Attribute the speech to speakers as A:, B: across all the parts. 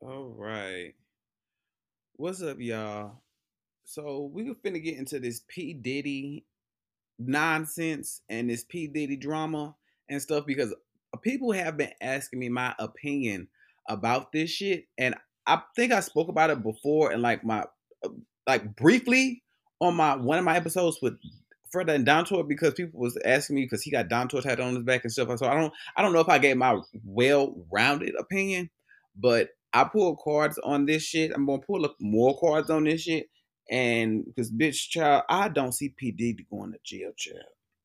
A: All right. What's up, y'all? So we finna get into this P. Diddy nonsense and this P. Diddy drama and stuff because people have been asking me my opinion about this shit. And I think I spoke about it before and uh, like briefly on my one of my episodes with Fred and Don Tour because people was asking me because he got Don Tour tattooed on his back and stuff. So I don't know if I gave my well-rounded opinion, but I pulled cards on this shit. I'm gonna pull up more cards on this shit. And because bitch child, I don't see P. Diddy going to jail, child.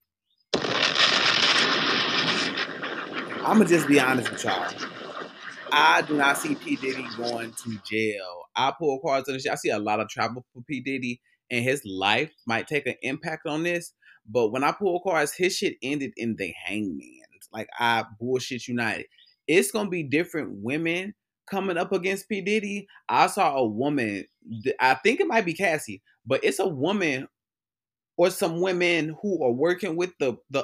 A: I'ma just be honest with y'all. I do not see P. Diddy going to jail. I pull cards on this shit. I see a lot of trouble for P. Diddy, and his life might take an impact on this. But when I pull cards, his shit ended in the hangman. Like I bullshit united. It's gonna be different women coming up against P. Diddy. I saw a woman, I think it might be Cassie, but it's a woman or some women who are working with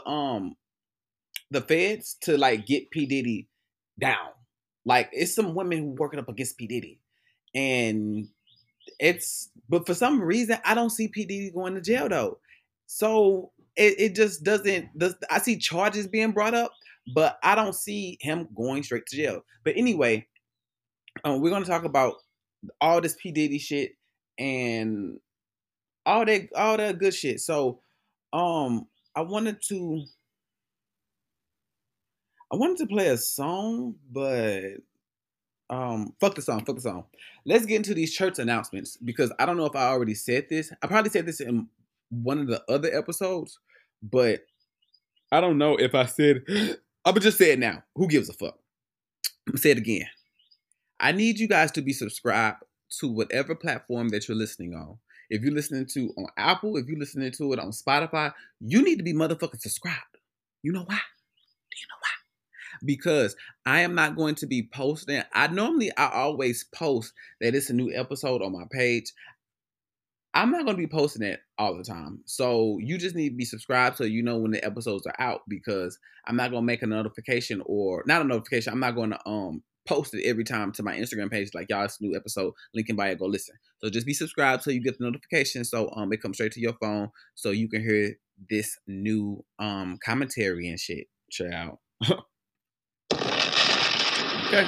A: the feds to like get P. Diddy down. Like it's some women who working up against P. Diddy. And but for some reason I don't see P. Diddy going to jail though. So it just doesn't I see charges being brought up, but I don't see him going straight to jail. But anyway, we're gonna talk about all this P. Diddy shit and all that good shit. So um I wanted to I wanted to play a song, but fuck the song, fuck the song. Let's get into these church announcements because I don't know if I already said this. I probably said this in one of the other episodes, but I don't know if I said I'm gonna just say it now. Who gives a fuck? I'm gonna say it again. I need you guys to be subscribed to whatever platform that you're listening on. If you're listening to on Apple, if you're listening to it on Spotify, you need to be motherfucking subscribed. You know why? Do you know why? Because I am not going to be posting. I always post that it's a new episode on my page. I'm not going to be posting it all the time. So you just need to be subscribed so you know when the episodes are out because I'm not going to make a notification or not a notification. I'm not going to post it every time to my Instagram page like y'all it's a new episode, link in bio, go listen. So just be subscribed so you get the notification so it comes straight to your phone so you can hear this new commentary and shit. Check out. Okay.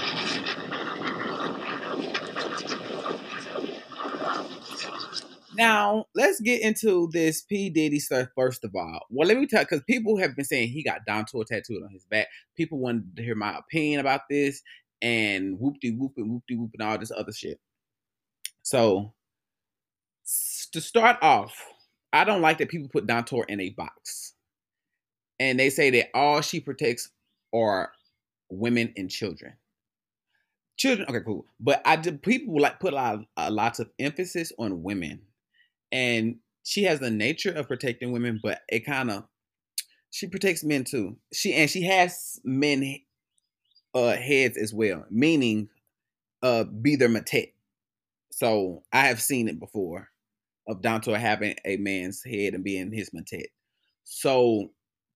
A: Now let's get into this P Diddy stuff first of all. Well, let me tell because people have been saying he got Don Tour tattooed on his back. People wanted to hear my opinion about this and whoop de whoop and all this other shit. So to start off, I don't like that people put Don Tour in a box, and they say that all she protects are women and children. Children, okay, cool. But I did people like put a lots of emphasis on women and she has the nature of protecting women, but it kind of she protects men too. She has men heads as well, meaning be their matet. So I have seen it before of Donto having a man's head and being his matet. So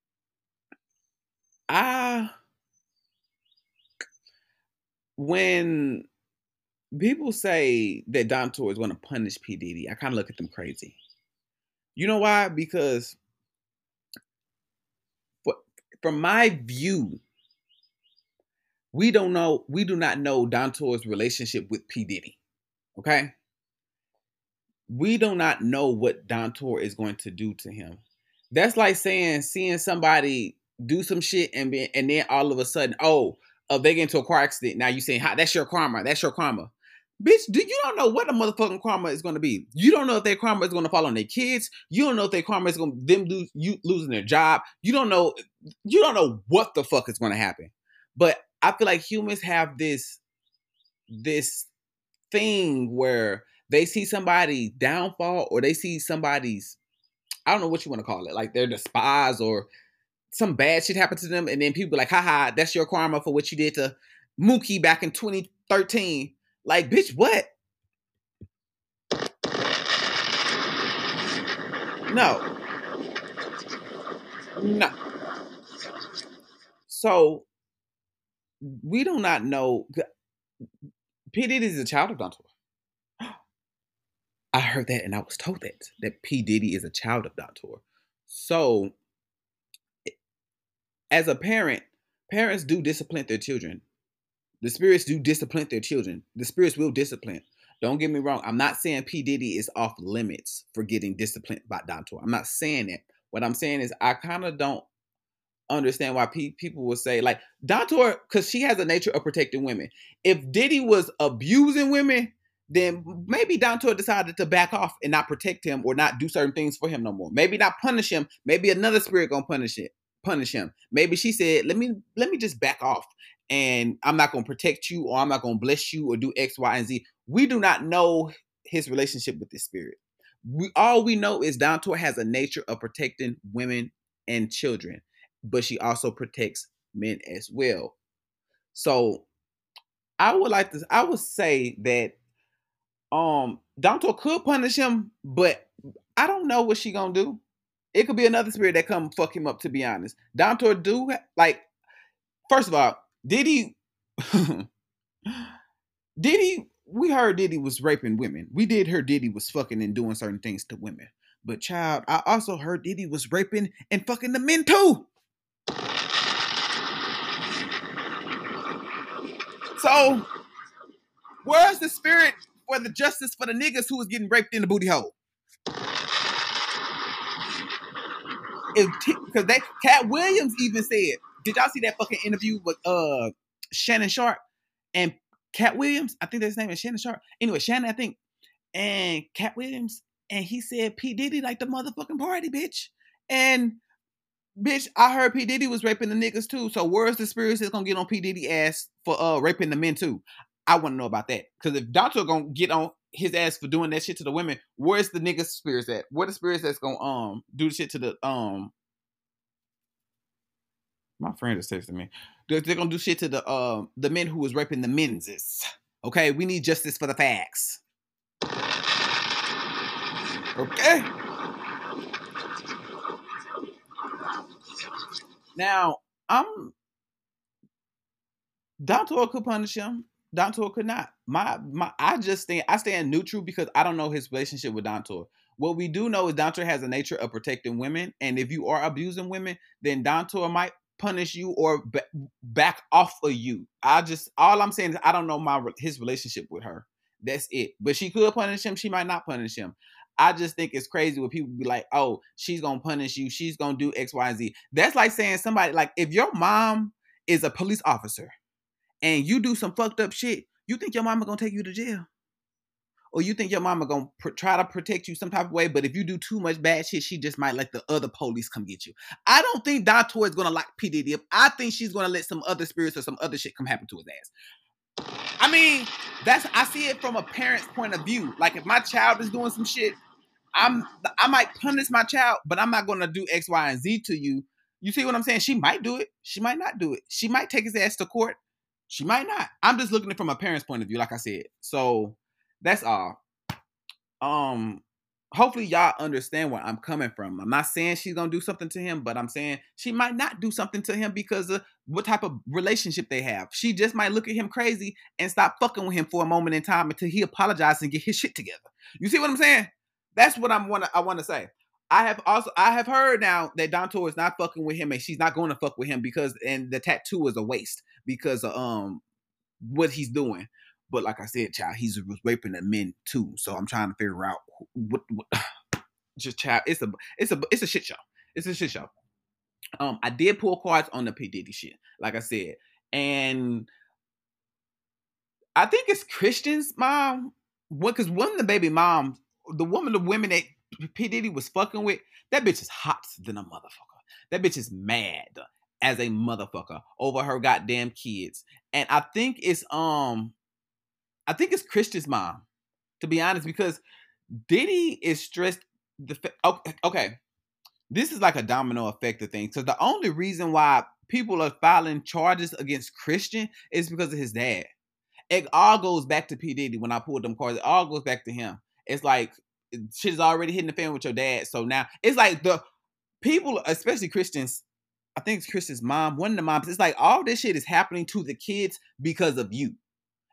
A: I when people say that Donto is going to punish P Diddy, I kind of look at them crazy. You know why? Because for, from my view, we do not know Don Tour's relationship with P. Diddy. Okay? We do not know what Don Tour is going to do to him. That's like seeing somebody do some shit and then all of a sudden, they get into a car accident. Now you saying, that's your karma. That's your karma. Bitch, you don't know what the motherfucking karma is going to be. You don't know if their karma is going to fall on their kids. You don't know if their karma is going to them losing their job. You don't know what the fuck is going to happen. But I feel like humans have this thing where they see somebody downfall or they see somebody's I don't know what you want to call it, like they're despised or some bad shit happened to them, and then people like, haha, that's your karma for what you did to Mookie back in 2013. Like, bitch, what? No. No. So we do not know. P. Diddy is a child of Don Tour. I heard that and I was told that P. Diddy is a child of Don Tour. So, as a parent, parents do discipline their children. The spirits do discipline their children. The spirits will discipline. Don't get me wrong. I'm not saying P. Diddy is off limits for getting disciplined by Don Tour. I'm not saying that. What I'm saying is I kind of don't understand why people will say, like, Don Tour, because she has a nature of protecting women. If Diddy was abusing women, then maybe Don Tour decided to back off and not protect him or not do certain things for him no more. Maybe not punish him. Maybe another spirit gonna punish him. Maybe she said, let me just back off, and I'm not gonna protect you, or I'm not gonna bless you, or do X, Y, and Z. We do not know his relationship with this spirit. All we know is Don Tour has a nature of protecting women and children, but she also protects men as well. So I would say that Don Tour could punish him, but I don't know what she gonna do. It could be another spirit that come fuck him up, to be honest. Don Tour do, like, first of all, Diddy we heard Diddy was raping women. We did hear Diddy was fucking and doing certain things to women. But child, I also heard Diddy was raping and fucking the men too. So, where's the spirit for the justice for the niggas who was getting raped in the booty hole? Because Cat Williams even said, did y'all see that fucking interview with Shannon Sharp and Cat Williams? I think his name is Shannon Sharp. Anyway, Shannon, I think, and Cat Williams, and he said P. Diddy like the motherfucking party, bitch. And bitch, I heard P. Diddy was raping the niggas too. So where's the spirits that's gonna get on P. Diddy ass for raping the men too? I want to know about that. Because if Don Tour gonna get on his ass for doing that shit to the women, where's the niggas spirits at? Where the spirits that's gonna do the shit to the my friend is texting me. They're gonna do shit to the men who was raping the menses. Okay, we need justice for the facts. Okay. Now, Don Tour could punish him. Don Tour could not. I stand neutral because I don't know his relationship with Don Tour. What we do know is Don Tour has a nature of protecting women, and if you are abusing women, then Don Tour might punish you or back off of you. All I'm saying is I don't know his relationship with her. That's it. But she could punish him. She might not punish him. I just think it's crazy when people be like, oh, she's going to punish you. She's going to do X, Y, and Z. That's like saying somebody, like, if your mom is a police officer and you do some fucked up shit, you think your mama going to take you to jail? Or you think your mama going to try to protect you some type of way, but if you do too much bad shit, she just might let the other police come get you. I don't think Don Tour is going to lock P. Diddy up. I think she's going to let some other spirits or some other shit come happen to his ass. I mean, I see it from a parent's point of view. Like, if my child is doing some shit, I might punish my child, but I'm not going to do X, Y, and Z to you. You see what I'm saying? She might do it. She might not do it. She might take his ass to court. She might not. I'm just looking at it from a parent's point of view, like I said. So that's all. Hopefully y'all understand where I'm coming from. I'm not saying she's gonna do something to him, but I'm saying she might not do something to him because of what type of relationship they have. She just might look at him crazy and stop fucking with him for a moment in time until he apologizes and get his shit together. You see what I'm saying? That's what I want to say. I have heard now that Don Tour is not fucking with him and she's not going to fuck with him and the tattoo is a waste because of what he's doing. But like I said, child, he's raping the men too. So I'm trying to figure out what just child. It's a shit show. It's a shit show. I did pull cards on the P. Diddy shit, like I said, and I think it's Christian's mom. Because one of the baby moms, the women that P. Diddy was fucking with, that bitch is hot than a motherfucker. That bitch is mad as a motherfucker over her goddamn kids, and I think it's Christian's mom, to be honest, because Diddy is stressed. Okay, this is like a domino effect of things. So the only reason why people are filing charges against Christian is because of his dad. It all goes back to P. Diddy. When I pulled them cards, it all goes back to him. It's like shit is already hitting the fan with your dad. So now it's like the people, especially Christians, I think it's Christian's mom, one of the moms, it's like all this shit is happening to the kids because of you.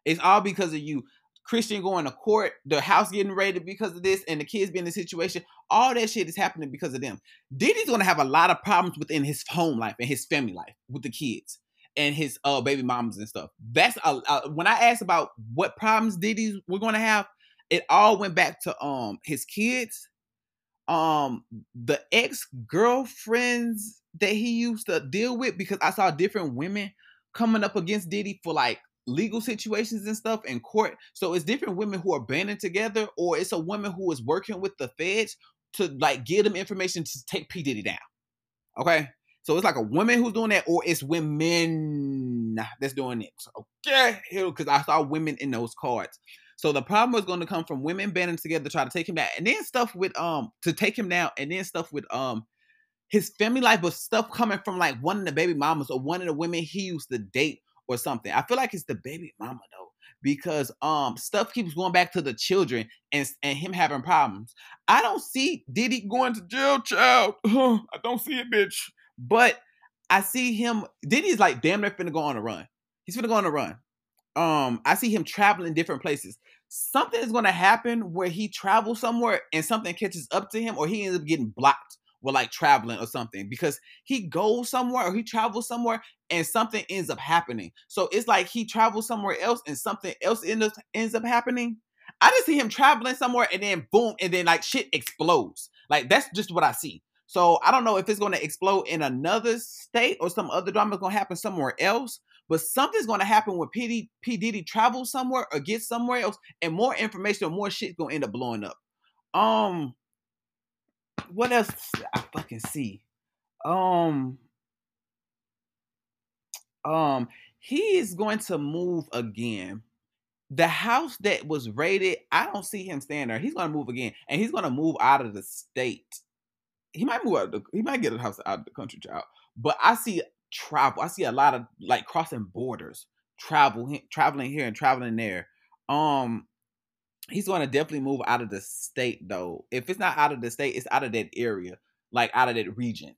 A: It's all because of you. Christian going to court, the house getting raided because of this, and the kids being in a situation. All that shit is happening because of them. Diddy's gonna have a lot of problems within his home life and his family life with the kids and his baby mamas and stuff. That's when I asked about what problems Diddy's we're gonna have, it all went back to his kids, the ex-girlfriends that he used to deal with, because I saw different women coming up against Diddy for like legal situations and stuff in court. So it's different women who are banding together, or it's a woman who is working with the feds to like give them information to take P. Diddy down. Okay. So it's like a woman who's doing that, or it's women that's doing it. So, okay, because I saw women in those cards. So the problem was going to come from women banding together to try to take him down, and then stuff with to take him down, and then stuff with his family life, but stuff coming from like one of the baby mamas or one of the women he used to date or something. I feel like it's the baby mama though, because stuff keeps going back to the children and him having problems. I don't see Diddy going to jail, child. I don't see it, bitch. But I see him. Diddy's like damn near finna go on a run. He's finna go on a run. I see him traveling different places. Something is gonna happen where he travels somewhere and something catches up to him, or he ends up getting blocked with like traveling or something, because he goes somewhere or he travels somewhere and something ends up happening. So it's like he travels somewhere else and something else ends up happening. I just see him traveling somewhere and then boom, and then like shit explodes. Like that's just what I see. So I don't know if it's going to explode in another state or some other drama is going to happen somewhere else, but something's going to happen when P. Diddy travels somewhere or gets somewhere else, and more information or more shit's going to end up blowing up. What else I fucking see? He is going to move again. The house that was raided, I don't see him staying there. He's going to move again, and he's going to move out of the state. He might move out. He might get a house out of the country, child. But I see travel. I see a lot of like crossing borders, traveling here and traveling there. He's going to definitely move out of the state though. If it's not out of the state, it's out of that area, like out of that region.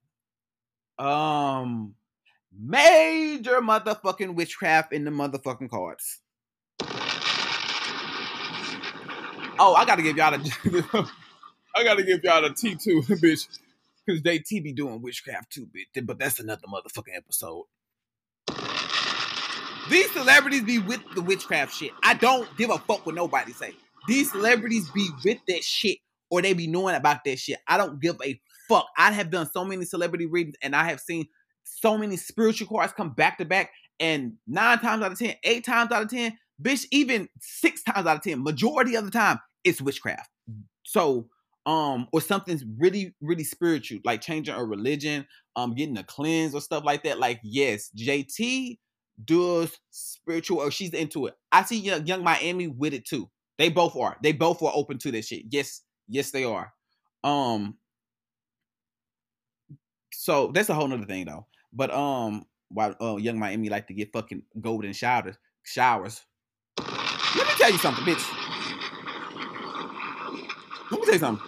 A: Major motherfucking witchcraft in the motherfucking cards. Oh, I gotta give y'all the T2, bitch. Because they be doing witchcraft too, bitch. But that's another motherfucking episode. These celebrities be with the witchcraft shit. I don't give a fuck what nobody say. These celebrities be with that shit, or they be knowing about that shit. I don't give a fuck. I have done so many celebrity readings, and I have seen so many spiritual cards come back to back, and 9 times out of 10, 8 times out of 10, bitch, even 6 times out of 10, majority of the time, it's witchcraft. So, or something's really, really spiritual, like changing a religion, getting a cleanse or stuff like that. Like, yes, JT does spiritual, or she's into it. I see Young Miami with it too. They both are. They both are open to this shit. Yes, they are. So that's a whole nother thing though. But while Young Miami like to get fucking golden showers. Let me tell you something, bitch. Let me tell you something.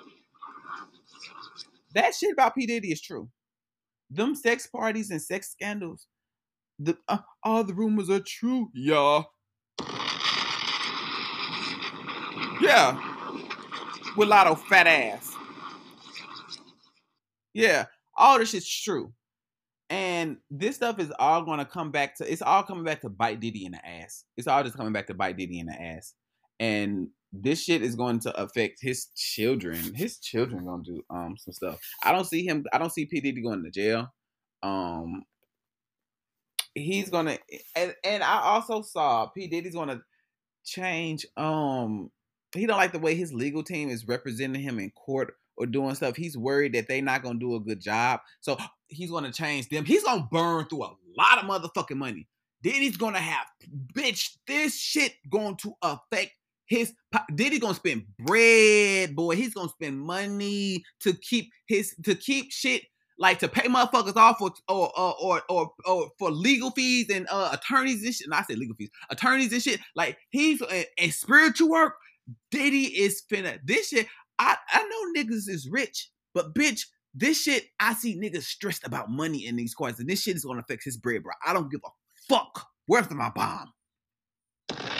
A: That shit about P. Diddy is true. Them sex parties and sex scandals, all the rumors are true, y'all. Yeah. With Lotto fat ass. Yeah. All this shit's true. And this stuff is all going to come back to, it's all coming back to bite Diddy in the ass. It's all just coming back to bite Diddy in the ass. And this shit is going to affect his children. His children going to do some stuff. I don't see P. Diddy going to jail. He's going to, and I also saw P. Diddy's going to change, he don't like the way his legal team is representing him in court or doing stuff. He's worried that they're not going to do a good job. So he's going to change them. He's going to burn through a lot of motherfucking money. Diddy's going to have, bitch, this shit going to affect his, Diddy going to spend bread, boy. He's going to spend money to keep shit, like to pay motherfuckers off or for legal fees and attorneys and shit. And I said legal fees, attorneys and shit. Like he's and spiritual work. Diddy is finna this shit. I know niggas is rich, but bitch, this shit, I see niggas stressed about money in these cards, and this shit is gonna affect his bread, bro. I don't give a fuck. Where's my bomb?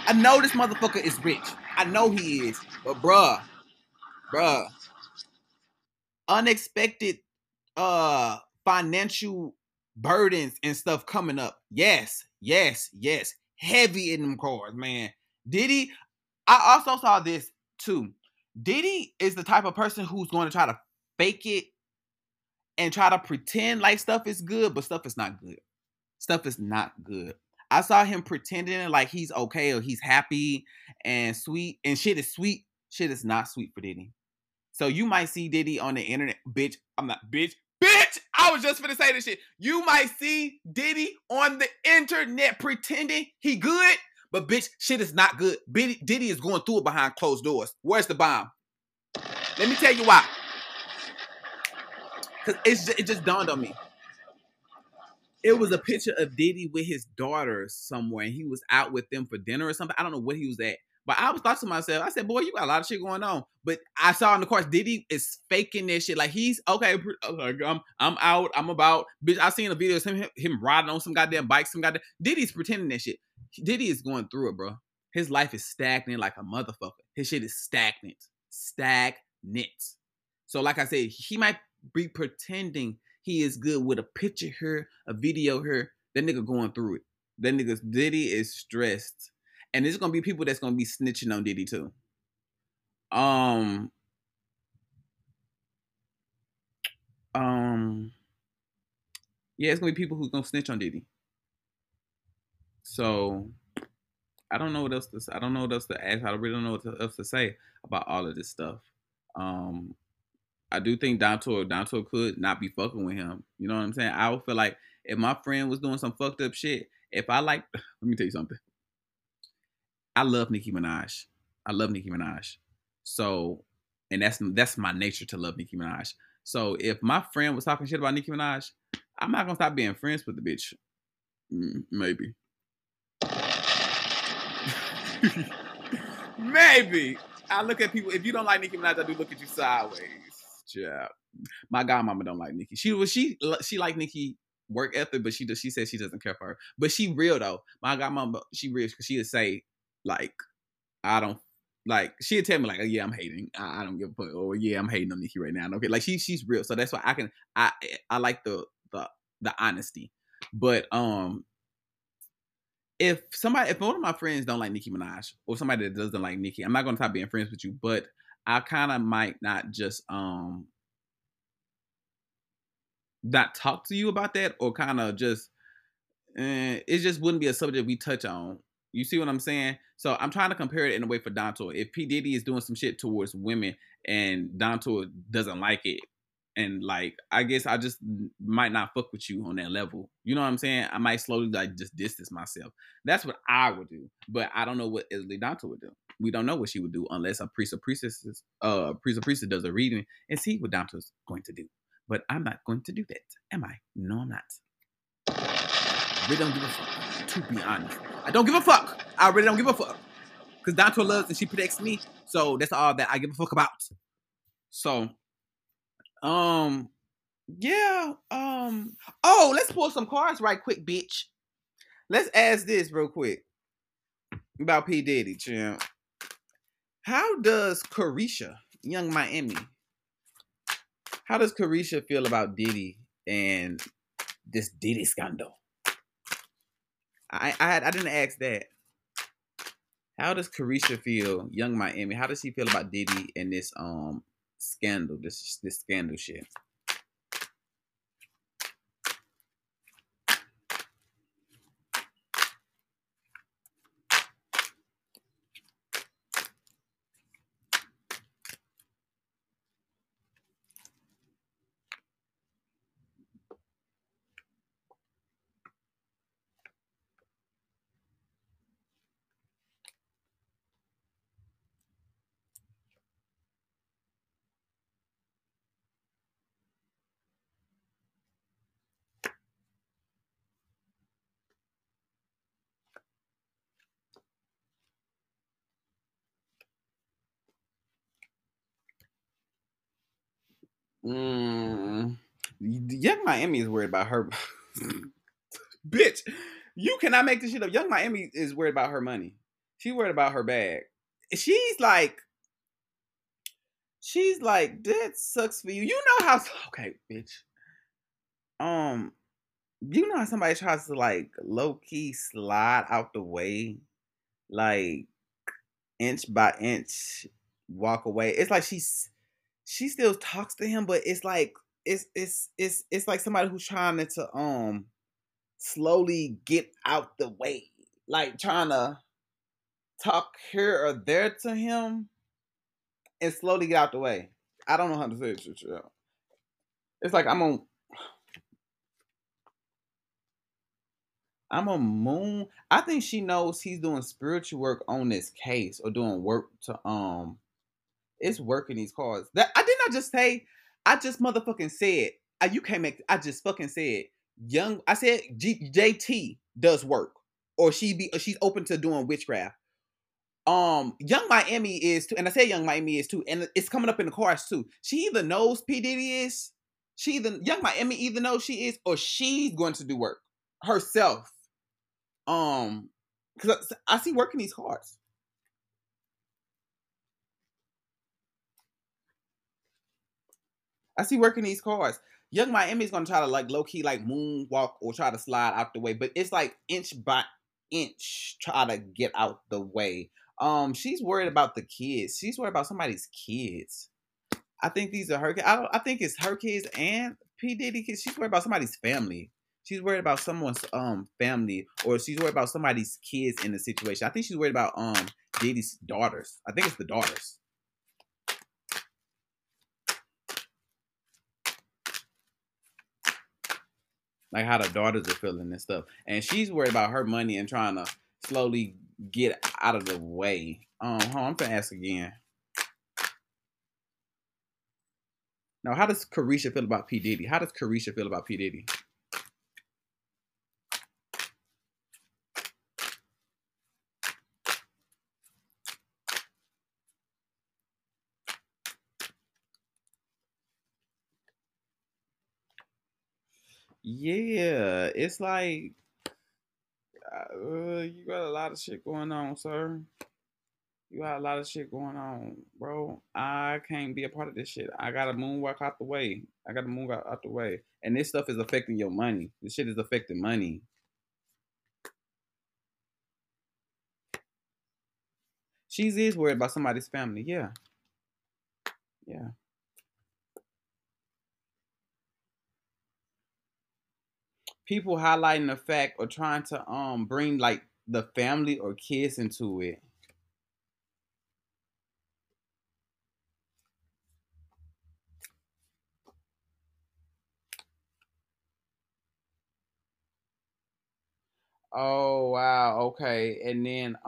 A: I know this motherfucker is rich. I know he is. But bruh, unexpected financial burdens and stuff coming up. Yes. Heavy in them cars, man. Diddy, I also saw this too. Diddy is the type of person who's going to try to fake it and try to pretend like stuff is good, but stuff is not good. Stuff is not good. I saw him pretending like he's okay or he's happy and sweet, and shit is sweet. Shit is not sweet for Diddy. So you might see Diddy on the internet, bitch. I'm not, bitch. Bitch! I was just finna say this shit. You might see Diddy on the internet pretending he good, but bitch, shit is not good. Diddy is going through it behind closed doors. Where's the bomb? Let me tell you why. Because it just dawned on me. It was a picture of Diddy with his daughter somewhere, and he was out with them for dinner or something. I don't know what he was at. But I was thought to myself, I said, boy, you got a lot of shit going on. But I saw in the course, Diddy is faking this shit. Like, he's, okay, I'm out, I'm about. Bitch, I seen a video of him riding on some goddamn bike, Diddy's pretending that shit. Diddy is going through it, bro. His life is stagnant like a motherfucker. His shit is stagnant. So like I said, he might be pretending he is good with a picture here, a video here. That nigga going through it. That nigga Diddy is stressed. And there's gonna be people that's gonna be snitching on Diddy too. Yeah, it's gonna be people who's gonna snitch on Diddy. So I don't know what else to say. I don't know what else to ask. I really don't know what else to say about all of this stuff. I do think Donto could not be fucking with him. You know what I'm saying? I would feel like if my friend was doing some fucked up shit, if I like, let me tell you something. I love Nicki Minaj. So, and that's my nature to love Nicki Minaj. So if my friend was talking shit about Nicki Minaj, I'm not gonna stop being friends with the bitch. Maybe. Maybe. I look at people. If you don't like Nicki Minaj, I do look at you sideways. Yeah. My godmama don't like Nicki. She like Nicki work ethic, but she says she doesn't care for her. But she real though. My godmama, she real because she'll say like, I don't like. She'll tell me like, oh, yeah, I'm hating. I don't give a fuck. Or yeah, I'm hating on Nicki right now. Okay, like she's real. So that's why I like the honesty. But if one of my friends don't like Nicki Minaj or somebody that doesn't like Nicki, I'm not gonna stop being friends with you. But I kind of might not just not talk to you about that, or kind of just it just wouldn't be a subject we touch on. You see what I'm saying? So I'm trying to compare it in a way for Donto. If P Diddy is doing some shit towards women and Donto doesn't like it, and like I guess I just might not fuck with you on that level. You know what I'm saying? I might slowly like just distance myself. That's what I would do. But I don't know what Leslie Donto would do. We don't know what she would do unless a priest or priestess does a reading and see what Donto's going to do. But I'm not going to do that. Am I? No, I'm not. I really don't give a fuck. To be honest, I don't give a fuck. I really don't give a fuck. Because Donto loves and she protects me. So that's all that I give a fuck about. So, yeah. Oh, let's pull some cards right quick, bitch. Let's ask this real quick about P. Diddy, champ. How does Caresha, Young Miami, how does Caresha feel about Diddy and this Diddy scandal? I didn't ask that. How does Caresha feel, Young Miami? How does she feel about Diddy and this scandal, this scandal shit? Young Miami is worried about her. Bitch, you cannot make this shit up. Young Miami is worried about her money. She worried about her bag. She's like, that sucks for you. You know how okay, bitch. Um, you know how somebody tries to like low key slide out the way, like inch by inch, walk away. It's like she still talks to him, but it's like it's like somebody who's trying to slowly get out the way, like trying to talk here or there to him and slowly get out the way. I don't know how to say it. It's like I'm a moon. I think she knows he's doing spiritual work on this case or doing work to it's working these cards. That I did not just say. I just motherfucking said. You can't make. I just fucking said. Young. I said JT does work, or she's open to doing witchcraft. Young Miami is too, and I said Young Miami is too, and it's coming up in the cards too. She either knows P Diddy is. Young Miami either knows she is, or she's going to do work herself. Because I see working these cards. I see working these cards. Young Miami's gonna try to like low key like moonwalk or try to slide out the way, but it's like inch by inch try to get out the way. She's worried about the kids. She's worried about somebody's kids. I think these are her. I think it's her kids and P Diddy kids. She's worried about somebody's family. She's worried about someone's family, or she's worried about somebody's kids in the situation. I think she's worried about Diddy's daughters. I think it's the daughters. Like how the daughters are feeling and stuff. And she's worried about her money and trying to slowly get out of the way. I'm gonna ask again. Now, how does Carisha feel about P. Diddy? How does Carisha feel about P. Diddy? Yeah, it's like you got a lot of shit going on, sir. You got a lot of shit going on, bro. I can't be a part of this shit. I gotta moonwalk out the way. I gotta move out the way. And this stuff is affecting your money. This shit is affecting money. She is worried about somebody's family. Yeah. Yeah. People highlighting the fact or trying to bring like the family or kids into it. Oh wow, okay. And then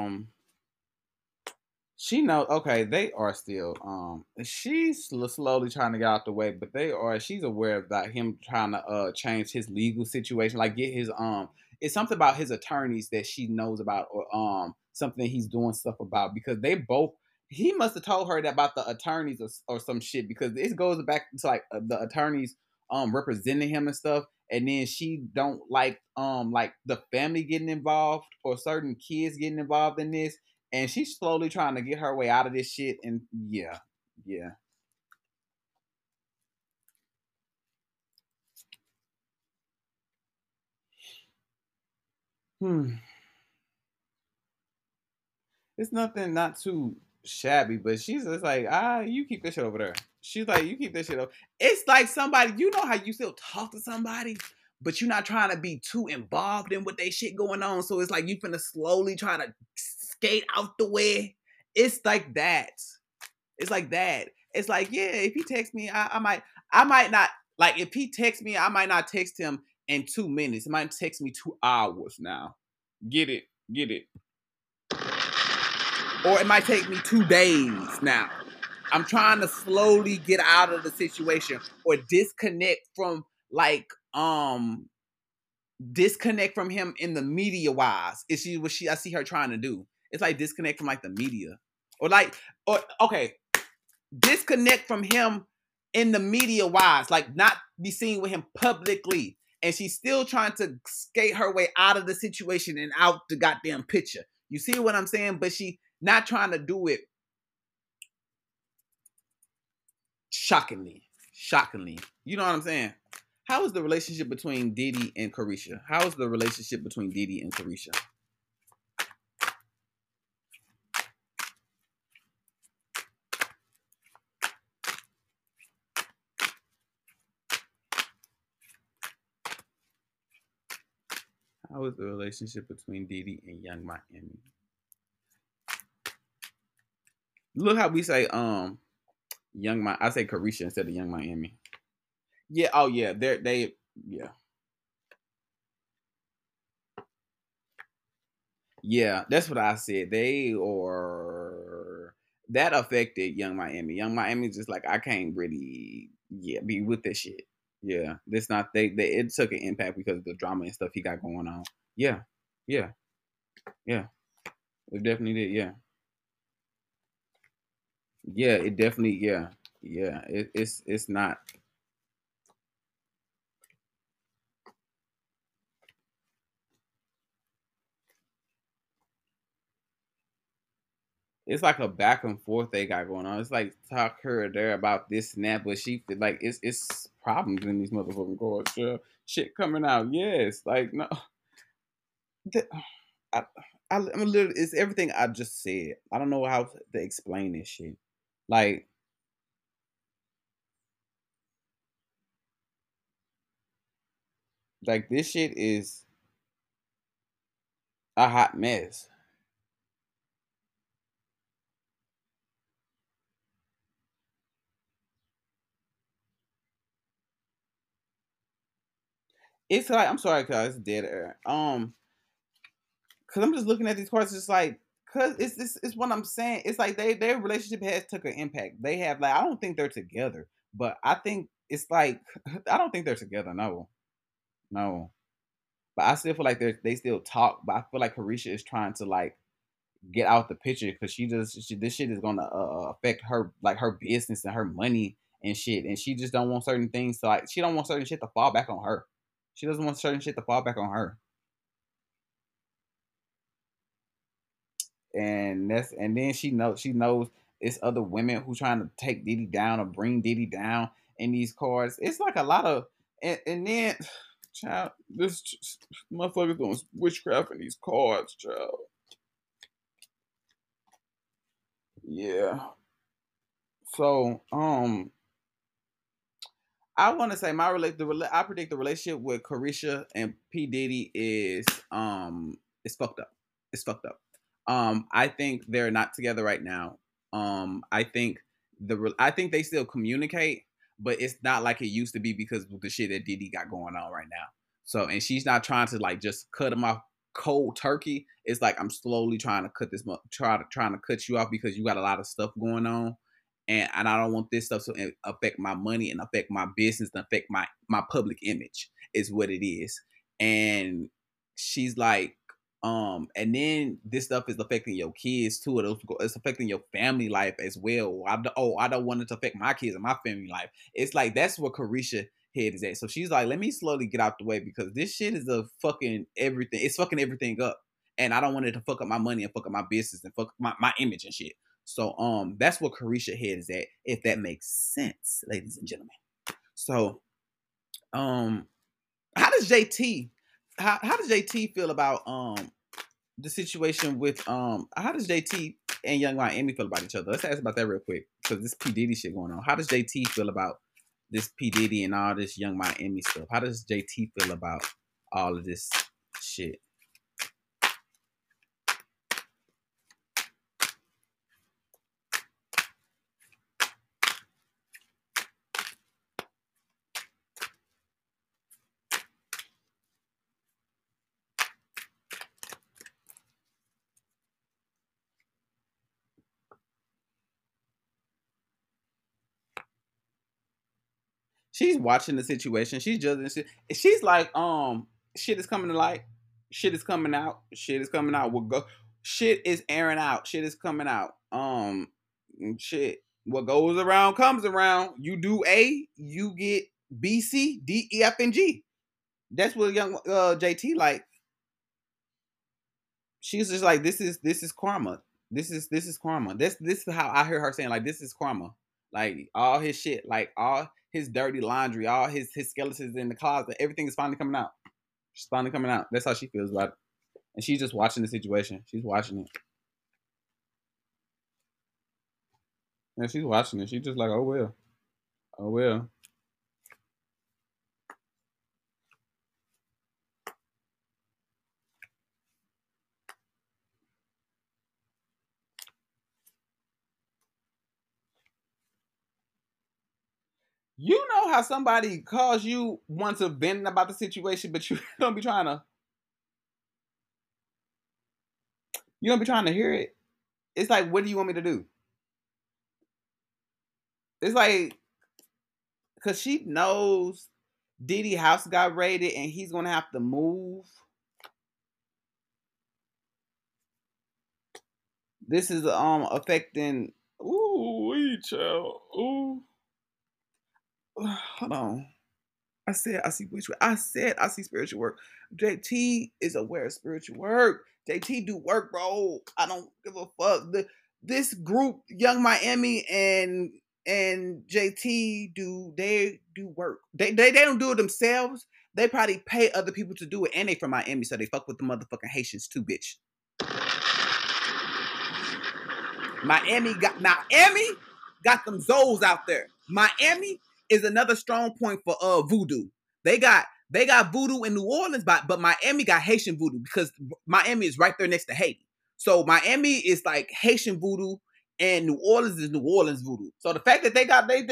A: she knows okay, they are still she's slowly trying to get out the way, but she's aware of that him trying to change his legal situation, like get his it's something about his attorneys that she knows about or something he's doing stuff about because they both he must have told her that about the attorneys or some shit because this goes back to like the attorneys representing him and stuff and then she don't like the family getting involved or certain kids getting involved in this and she's slowly trying to get her way out of this shit. And yeah, yeah. Hmm. It's nothing not too shabby, but she's just like, you keep this shit over there. She's like, you keep this shit over. It's like somebody, you know how you still talk to somebody, but you're not trying to be too involved in what they shit going on. So it's like you finna slowly try to skate out the way. It's like that. It's like that. It's like, yeah, if he texts me, I might not like if he texts me, I might not text him in 2 minutes. It might text me 2 hours now. Get it, get it. Or it might take me 2 days now. I'm trying to slowly get out of the situation or disconnect from disconnect from him in the media wise. Is she what she I see her trying to do. It's like disconnect from like the media. Or okay, disconnect from him in the media wise, like not be seen with him publicly. And she's still trying to skate her way out of the situation and out the goddamn picture. You see what I'm saying? But she not trying to do it shockingly. Shockingly. You know what I'm saying? How is the relationship between Diddy and Carisha? How is the relationship between Diddy and Carisha? How is the relationship between Diddy and Young Miami? Look how we say I say Carisha instead of Young Miami. Yeah, oh yeah, they yeah. Yeah, that's what I said. They or that affected Young Miami. Young Miami just like I can't really be with this shit. Yeah, this not they it took an impact because of the drama and stuff he got going on. Yeah, yeah, yeah. It definitely did. Yeah, yeah. It definitely yeah. It's not. It's like a back and forth they got going on. It's like talk here or there about this and that, but she like it's problems in these motherfucking courts. Yeah. Shit coming out. Yes, like no, th- I, I'm literally it's everything I just said. I don't know how to explain this shit. Like like this shit is a hot mess. It's like I'm sorry, cause it's dead air. Cause I'm just looking at these cards, just like, cause it's what I'm saying. It's like their relationship has took an impact. They have like I don't think they're together, but I think it's like I don't think they're together. No, no. But I still feel like they still talk. But I feel like Carisha is trying to like get out the picture because this shit is gonna affect her like her business and her money and shit, and she just don't want certain things to like she don't want certain shit to fall back on her. She doesn't want certain shit to fall back on her. And then she knows it's other women who trying to take Diddy down or bring Diddy down in these cards. It's like a lot of and then child this motherfucker doing witchcraft in these cards, child. Yeah. So I want to say I predict the relationship with Carisha and P Diddy is fucked up. It's fucked up. I think they're not together right now. I think I think they still communicate, but it's not like it used to be because of the shit that Diddy got going on right now. So and she's not trying to like just cut him off cold turkey. It's like I'm slowly trying to trying to cut you off because you got a lot of stuff going on and I don't want this stuff to affect my money and affect my business and affect my public image is what it is. And she's like, and then this stuff is affecting your kids too. It's affecting your family life as well. I don't want it to affect my kids and my family life. It's like that's what Carisha head is at. So she's like, let me slowly get out the way because this shit is a fucking everything. It's fucking everything up. And I don't want it to fuck up my money and fuck up my business and fuck my image and shit. So that's what Carisha head is at, if that makes sense, ladies and gentlemen. So um how does JT how does JT feel about the situation with how does JT and Young Miami feel about each other? Let's ask about that real quick. Because this P. Diddy shit going on. How does JT feel about this P. Diddy and all this Young Miami stuff? How does JT feel about all of this shit? She's watching the situation. She's judging shit. She's like, shit is coming to light. Shit is coming out. Shit is coming out. What go? Shit is airing out. Shit is coming out. Shit. What goes around comes around. You do A, you get B, C, D, E, F, and G. That's what young JT like. She's just like, this is karma. This is karma. This is how I hear her saying, like, this is karma. Like all his shit, like all his dirty laundry, all his skeletons in the closet, everything is finally coming out. She's finally coming out. That's how she feels about it. And she's just watching the situation. She's watching it. And she's watching it. She's just like, oh well. Oh well. You know how somebody calls you once a venting about the situation, but you don't be trying to hear it. It's like, what do you want me to do? It's like, cause she knows Diddy house got raided and he's gonna have to move. This is affecting. Ooh, child. Ooh, hold on. I said I see witch work. I said I see spiritual work. JT is aware of spiritual work. JT do work, bro. I don't give a fuck. This group, Young Miami and JT do work. They don't do it themselves. They probably pay other people to do it, and they from Miami, so they fuck with the motherfucking Haitians too, bitch. Miami got them Zoes out there. Miami is another strong point for voodoo. They got voodoo in New Orleans, but Miami got Haitian voodoo because Miami is right there next to Haiti. So Miami is like Haitian voodoo, and New Orleans is New Orleans voodoo. So the fact that they got they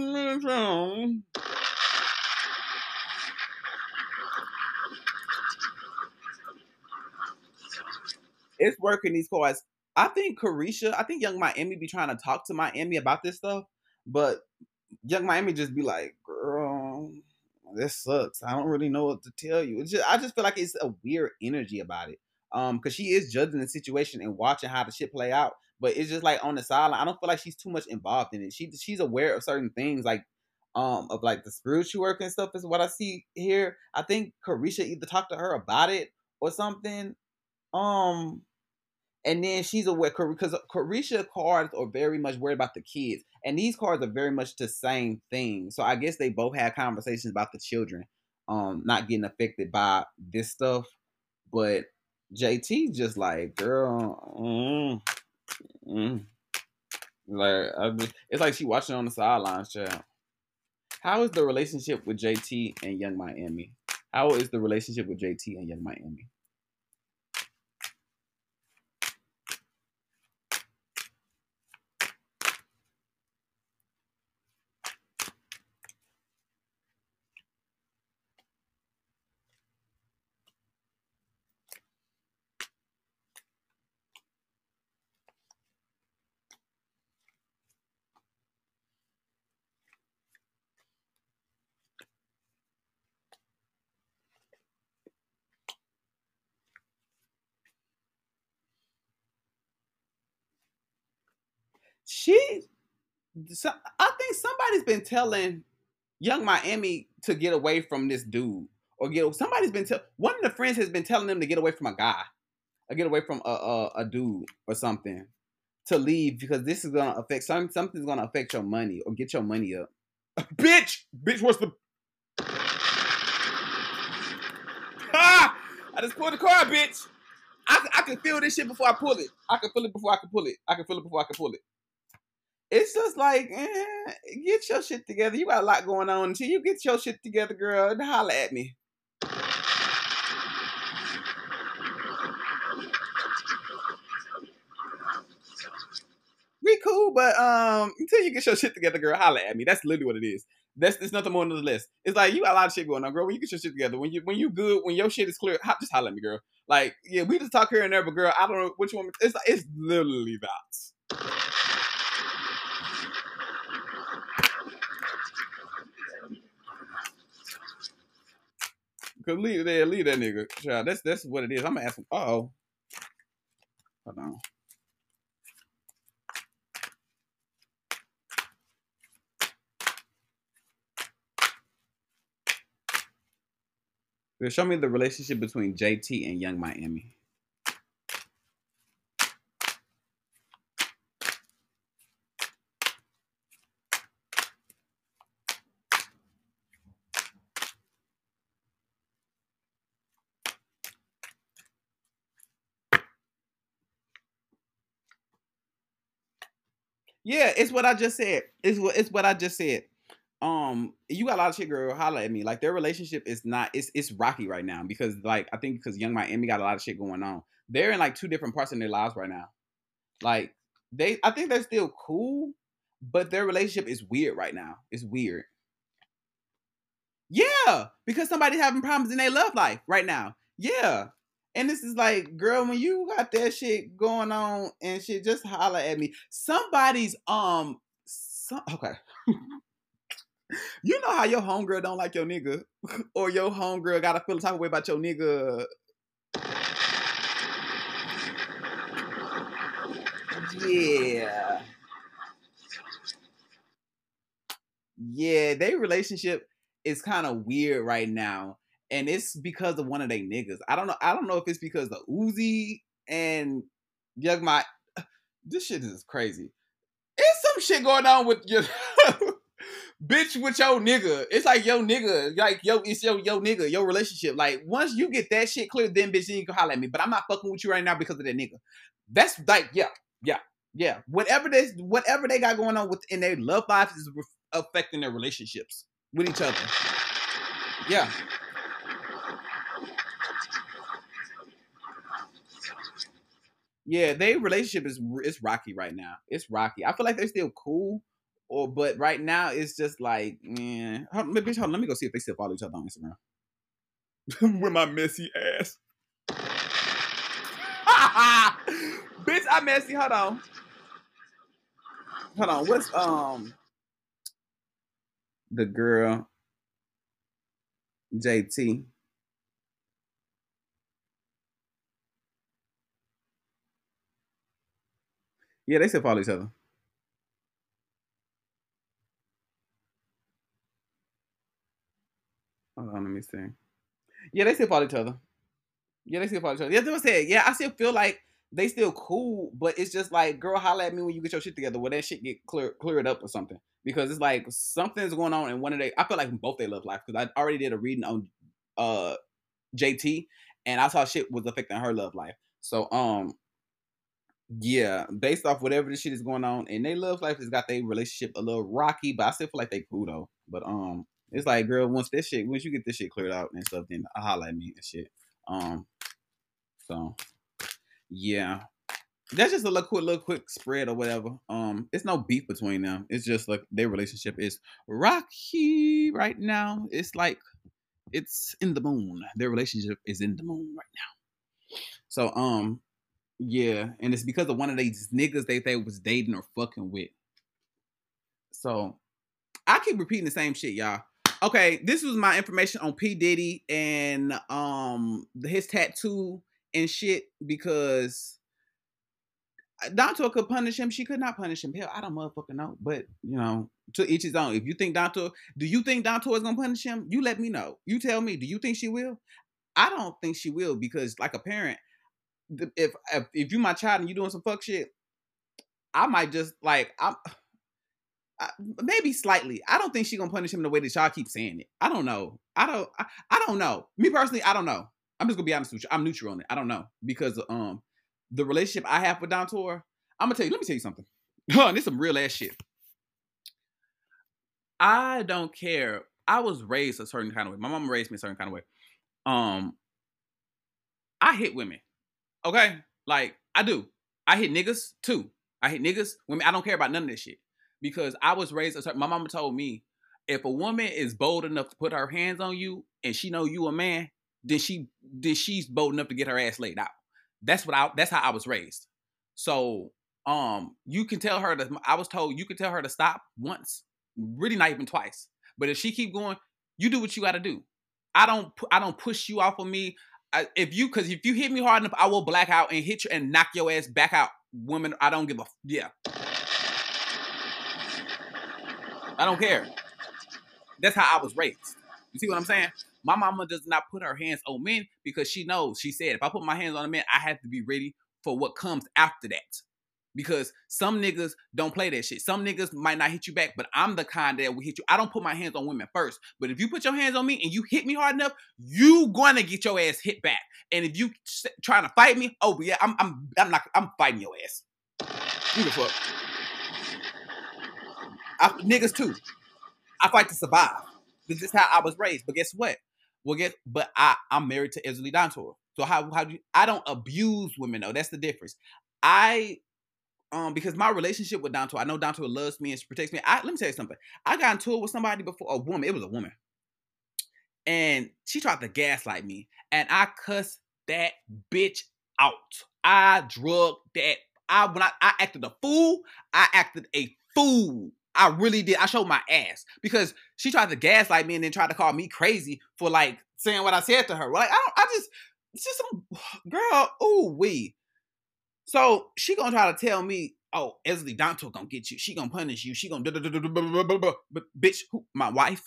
A: it's working these cards. I think Young Miami be trying to talk to Miami about this stuff, but Young Miami just be like, girl, this sucks. I don't really know what to tell you. I just feel like it's a weird energy about it. Because she is judging the situation and watching how the shit play out, but it's just like on the sideline. I don't feel like she's too much involved in it. She's aware of certain things, like of like the spiritual work and stuff is what I see here. I think Carisha either talked to her about it or something. Um, and then she's aware because Carisha cards are very much worried about the kids, and these cards are very much the same thing. So I guess they both had conversations about the children, not getting affected by this stuff. But JT just like, girl, mm. It's like she watching on the sidelines, child. How is the relationship with JT and Young Miami? How is the relationship with JT and Young Miami? She, I think somebody's been telling Young Miami to get away from this dude, or somebody's been one of the friends has been telling them to get away from a guy, or get away from a dude or something, to leave because this is gonna affect something's gonna affect your money or get your money up. bitch, what's the? Ah! I just pulled the car, bitch. I can feel this shit before I pull it. I can feel it before I can pull it. I can feel it before I can pull it. It's just like, get your shit together. You got a lot going on. Until you get your shit together, girl, holla at me. We cool, but until you get your shit together, girl, holla at me. That's literally what it is. It's nothing more than less. It's like you got a lot of shit going on, girl. When you get your shit together, when you good, when your shit is clear, just holla at me, girl. Like, yeah, we just talk here and there, but girl, I don't know which one. It's literally that. Cause leave that nigga, child. That's what it is. I'm gonna ask him. Hold on. Show me the relationship between JT and Young Miami. Yeah, it's what I just said. It's what I just said. You got a lot of shit girl holla at me. Like their relationship is not it's rocky right now because like I think because Young Miami got a lot of shit going on. They're in like two different parts in their lives right now. Like I think they're still cool, but their relationship is weird right now. It's weird. Yeah, because somebody's having problems in their love life right now. Yeah. And this is like, girl, when you got that shit going on and shit, just holler at me. Somebody's okay. You know how your homegirl don't like your nigga, or your homegirl gotta feel the type of way about your nigga. Yeah, yeah. Their relationship is kind of weird right now, and it's because of one of they niggas. I don't know. I don't know if it's because of Uzi and Young My. This shit is crazy. It's some shit going on with your bitch with your nigga. It's like your nigga, like it's your nigga, your relationship. Like once you get that shit clear, then bitch, then you can holler at me. But I'm not fucking with you right now because of that nigga. That's like yeah, yeah. Whatever they got going on within their love lives is affecting their relationships with each other. Yeah. Yeah, their relationship is it's rocky right now. It's rocky. I feel like they're still cool, but right now it's just like, man. Bitch, hold on, let me go see if they still follow each other on Instagram. With my messy ass. Bitch, I'm messy. Hold on. Hold on. What's the girl JT? Yeah, they still follow each other. Hold on, let me see. Yeah, they still follow each other. Yeah, they still follow each other. Yeah, that's what I said. Yeah, I still feel like they still cool, but it's just like, girl, holla at me when you get your shit together. Well, that shit get cleared up or something. Because it's like something's going on in one of they. I feel like both they love life because I already did a reading on uh JT, and I saw shit was affecting her love life. So yeah, based off whatever this shit is going on, and they love life has got their relationship a little rocky, but I still feel like they cool though. But it's like, girl, once you get this shit cleared out and stuff, then holla at me and shit. Um, so yeah, that's just a little quick spread or whatever. It's no beef between them. It's just like their relationship is rocky right now. It's like it's in the moon. Their relationship is in the moon right now. So yeah, and it's because of one of these niggas they was dating or fucking with. So I keep repeating the same shit, y'all. Okay, this was my information on P Diddy and his tattoo and shit because Donto could punish him. She could not punish him. Hell, I don't motherfucking know. But to each his own. If you think Donto, do you think Donto is gonna punish him? You let me know. You tell me. Do you think she will? I don't think she will because, like a parent, if you my child and you doing some fuck shit, I might just like maybe slightly. I don't think she gonna punish him the way that y'all keep saying it. I don't know. I don't know. Me personally, I don't know. I'm just gonna be honest with you. I'm neutral on it. I don't know because the relationship I have with Dontor, I'm gonna tell you. Let me tell you something. This is some real ass shit. I don't care. I was raised a certain kind of way. My mom raised me a certain kind of way. Um, I hit women. Okay, like I do. I hit niggas too. I hit niggas, women. I don't care about none of this shit because I was raised a certain. My mama told me if a woman is bold enough to put her hands on you and she know you a man, then she's bold enough to get her ass laid out. That's how I was raised. So you can tell her to. I was told you can tell her to stop once, really not even twice. But if she keep going, you do what you got to do. I don't push you off of me. Because if you hit me hard enough, I will black out and hit you and knock your ass back out. Women, I don't give a yeah. I don't care. That's how I was raised. You see what I'm saying? My mama does not put her hands on men because she knows. She said, if I put my hands on a man, I have to be ready for what comes after that. Because some niggas don't play that shit. Some niggas might not hit you back, but I'm the kind that will hit you. I don't put my hands on women first. But if you put your hands on me and you hit me hard enough, you gonna get your ass hit back. And if you trying to fight me, oh yeah, I'm fighting your ass. Who the fuck? Niggas too. I fight to survive. This is how I was raised. But guess what? I'm married to Ezra Dontor. So how do you, I don't abuse women though. That's the difference. I because my relationship with Dontor, I know Dontor loves me and she protects me. Let me tell you something. I got into it with somebody before, a woman. It was a woman. And she tried to gaslight me. And I cussed that bitch out. I drugged that. When I acted a fool, I acted a fool. I really did. I showed my ass because she tried to gaslight me and then tried to call me crazy for like saying what I said to her. Like it's just some girl. Ooh wee. So she gonna try to tell me, oh, Esley Donto gonna get you. She gonna punish you. She gonna bitch. Who? My wife.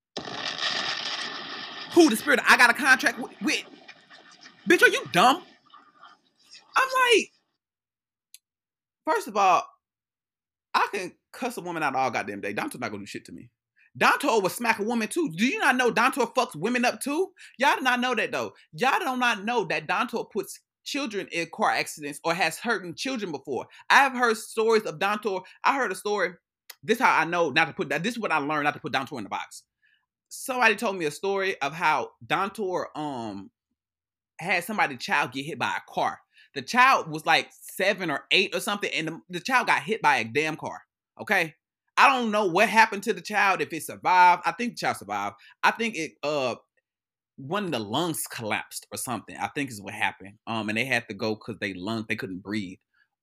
A: Who? The spirit? I got a contract with. Bitch, are you dumb? I'm like, first of all, I can cuss a woman out all goddamn day. Donto's not gonna do shit to me. Donto will smack a woman too. Do you not know Donto fucks women up too? Y'all do not know that though. Y'all do not know that Donto puts children in car accidents or has hurting children before. I have heard stories of Donto. I heard a story. This is how I know not to put that. This is what I learned not to put Donto in the box. Somebody told me a story of how Donto had somebody's child get hit by a car. The child was like 7 or 8 or something, and the child got hit by a damn car. Okay? I don't know what happened to the child, if it survived. I think the child survived. I think it one of the lungs collapsed or something. I think is what happened. And they had to go because they couldn't breathe.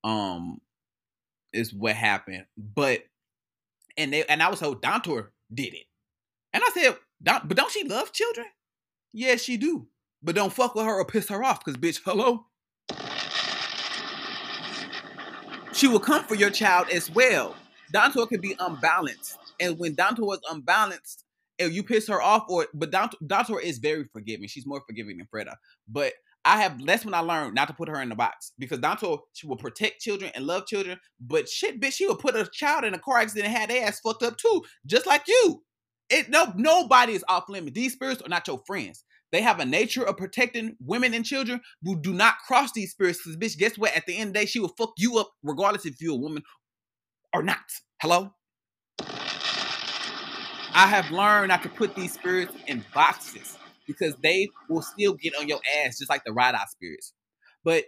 A: Is what happened. But I was told Dontor did it. And I said, but don't she love children? Yeah, she do. But don't fuck with her or piss her off, because bitch, hello? She will come for your child as well. Dontor can be unbalanced. And when Dontor is unbalanced, if you piss her off, but Dontor is very forgiving. She's more forgiving than Freda. But that's when I learned not to put her in the box. Because Dontor, she will protect children and love children. But shit, bitch, she will put a child in a car accident and have their ass fucked up too. Just like you. Nobody is off limits. These spirits are not your friends. They have a nature of protecting women and children who do not cross these spirits. Because, bitch, guess what? At the end of the day, she will fuck you up regardless if you're a woman or not. Hello? I have learned not to put these spirits in boxes because they will still get on your ass just like the ride-out spirits. But,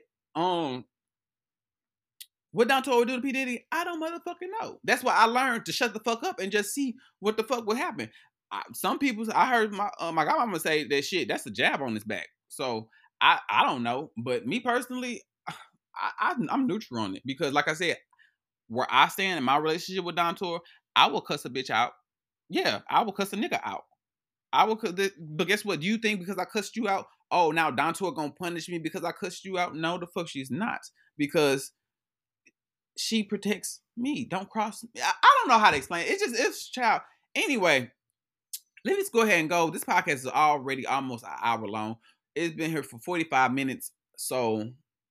A: what Donto will do to P. Diddy, I don't motherfucking know. That's why I learned to shut the fuck up and just see what the fuck would happen. Some people, I heard my godmama say that shit, that's a jab on his back. So I don't know. But me personally, I'm neutral on it. Because like I said, where I stand in my relationship with Dontor, I will cuss a bitch out. Yeah, I will cuss a nigga out. But guess what? Do you think because I cussed you out, oh, now Dontor gonna punish me because I cussed you out? No, the fuck she's not. Because she protects me. Don't cross me. I don't know how to explain it. It's child. Anyway, let me just go ahead and go. This podcast is already almost an hour long. It's been here for 45 minutes. So,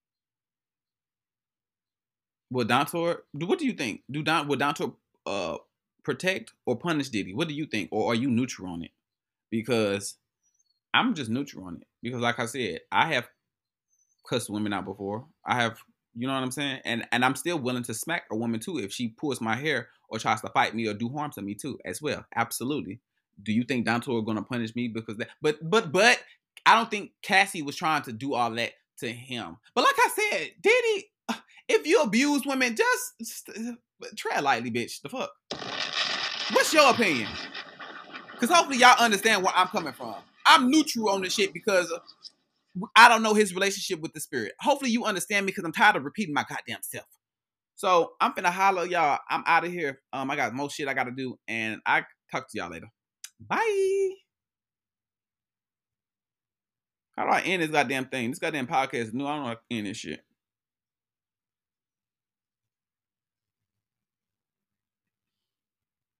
A: will Dontor, what do you think? Will Dontor protect or punish Diddy? What do you think? Or are you neutral on it? Because I'm just neutral on it. Because like I said, I have cussed women out before. You know what I'm saying? And I'm still willing to smack a woman too if she pulls my hair or tries to fight me or do harm to me too as well. Absolutely. Do you think Dontor is gonna punish me because that? But I don't think Cassie was trying to do all that to him. But like I said, Diddy, if you abuse women, just tread lightly, bitch. The fuck? What's your opinion? Because hopefully y'all understand where I'm coming from. I'm neutral on this shit because I don't know his relationship with the spirit. Hopefully you understand me because I'm tired of repeating my goddamn self. So I'm finna holler, y'all. I'm out of here. I got more shit I gotta do, and I talk to y'all later. Bye. How do I end this goddamn thing? This goddamn podcast is new. I don't know how to end this shit.